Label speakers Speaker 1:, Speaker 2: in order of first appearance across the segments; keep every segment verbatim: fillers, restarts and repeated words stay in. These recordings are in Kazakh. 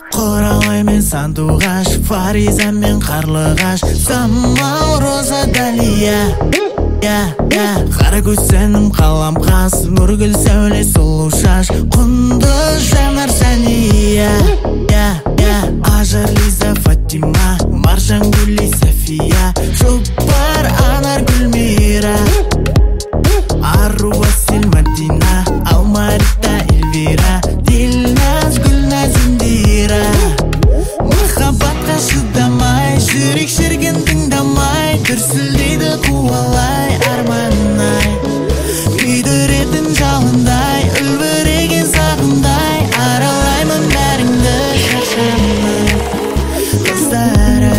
Speaker 1: Қоралай мен сандуғаш, Фариза мен қарлығаш, самал роза далия. Қара көз сенім қалам қас, нұргүл сәуле сұлу шаш, құнды жанар сәния. Ажар Лиза Фатима, Маржан Гүли София, Жұпар Анар Гүлмира, Ару Васил Мадина, Алмарита Эльвира, Дилназ Гүлназ Индира. Махаббатқа шыдамай, жүрек шерген тыңдамай, дүрсілдейді қуалай арманай. Күйдіретін жалындай, үлбіреген сағындай, аралаймын бәріңді шаршамай. Қыздарай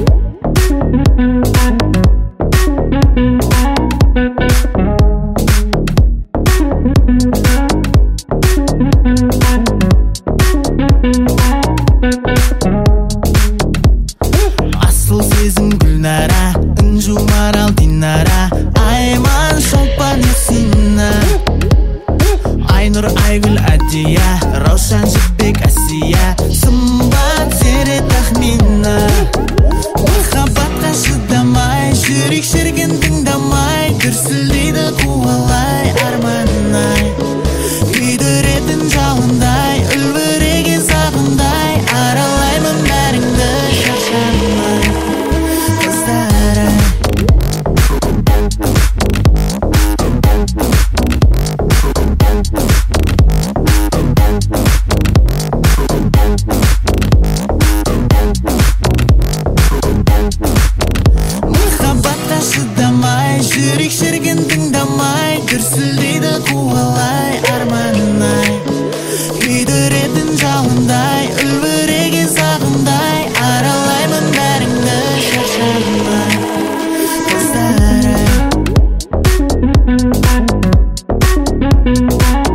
Speaker 1: асыл сезім Гүлнара, Інжу Марал Динара, Айман Шолпан Юсина, Айнұр Айгүл Адия, Раушан Жібек Асия, Сымбат Сере Тахмина. Махаббатқа шыдамай, жүрек шерген тыңдамай, дүрсілдейді қуалай арманай. Күйдіретін жалындай, үлбіреген сағындай, аралаймын бәріңді шаршамай. Қыздарай махаббатқа шыдамай, жүрек шерген тыңдамай, дүрсілдейді қуалай арманай. Күйдіретін жалындай, үлбіреген сағындай, аралаймын бәріңді шаршамай. Қыздарай